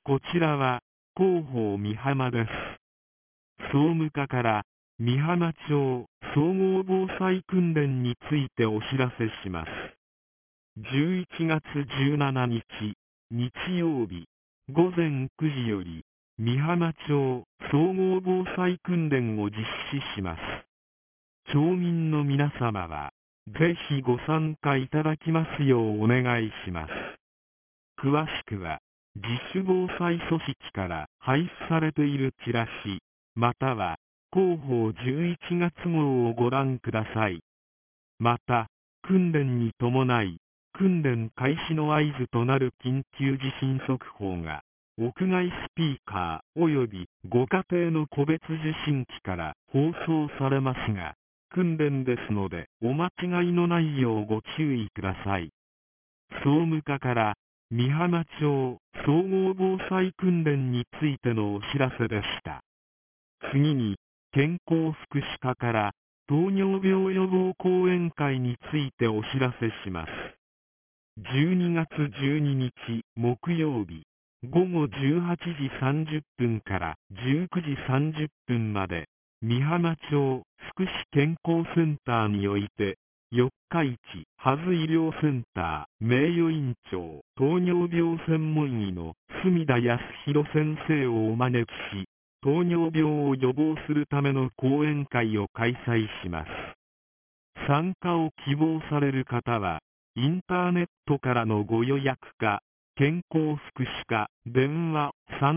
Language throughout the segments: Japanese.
こちらは広報美浜です。総務課から美浜町総合防災訓練についてお知らせします。11月17日日曜日午前9時より美浜町総合防災訓練を実施します。町民の皆様はぜひご参加いただきますようお願いします。詳しくは自主防災組織から配布されているチラシまたは広報11月号をご覧ください。また訓練に伴い訓練開始の合図となる緊急地震速報が屋外スピーカーおよびご家庭の個別受信機から放送されますが、訓練ですのでお間違いのないようご注意ください。総務課から美浜町総合防災訓練についてのお知らせでした。次に健康福祉課から糖尿病予防講演会についてお知らせします。12月12日木曜日午後18時30分から19時30分まで美浜町福祉健康センターにおいて四日市ハズ医療センター名誉院長糖尿病専門医の隅田康弘先生をお招きし糖尿病を予防するための講演会を開催します。参加を希望される方はインターネットからのご予約か健康福祉課電話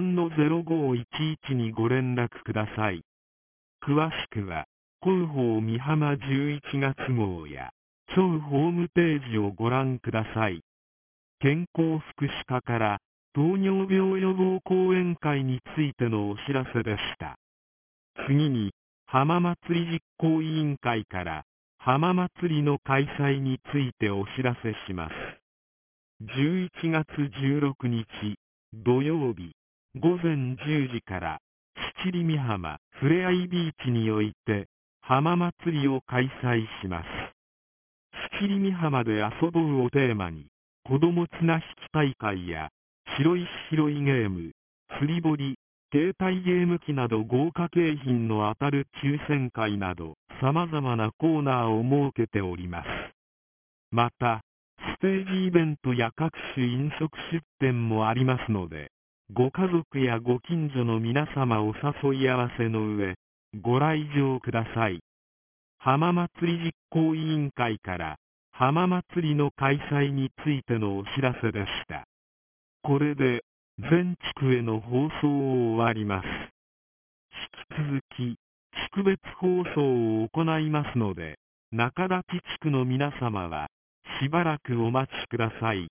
3-0511 にご連絡ください。詳しくは広報美浜11月号や町ホームページをご覧ください。健康福祉課から糖尿病予防講演会についてのお知らせでした。次に浜祭り実行委員会から浜祭りの開催についてお知らせします。11月16日土曜日午前10時から七里美浜ふれあいビーチにおいて浜祭りを開催します。七里美浜で遊ぼうをテーマに子供綱引き大会や白石拾いゲーム、釣り堀、携帯ゲーム機など豪華景品の当たる抽選会など様々なコーナーを設けております。またステージイベントや各種飲食出店もありますので、ご家族やご近所の皆様お誘い合わせの上、ご来場ください。浜祭り実行委員会から浜祭りの開催についてのお知らせでした。これで全地区への放送を終わります。引き続き地区別放送を行いますので、中立地区の皆様はしばらくお待ちください。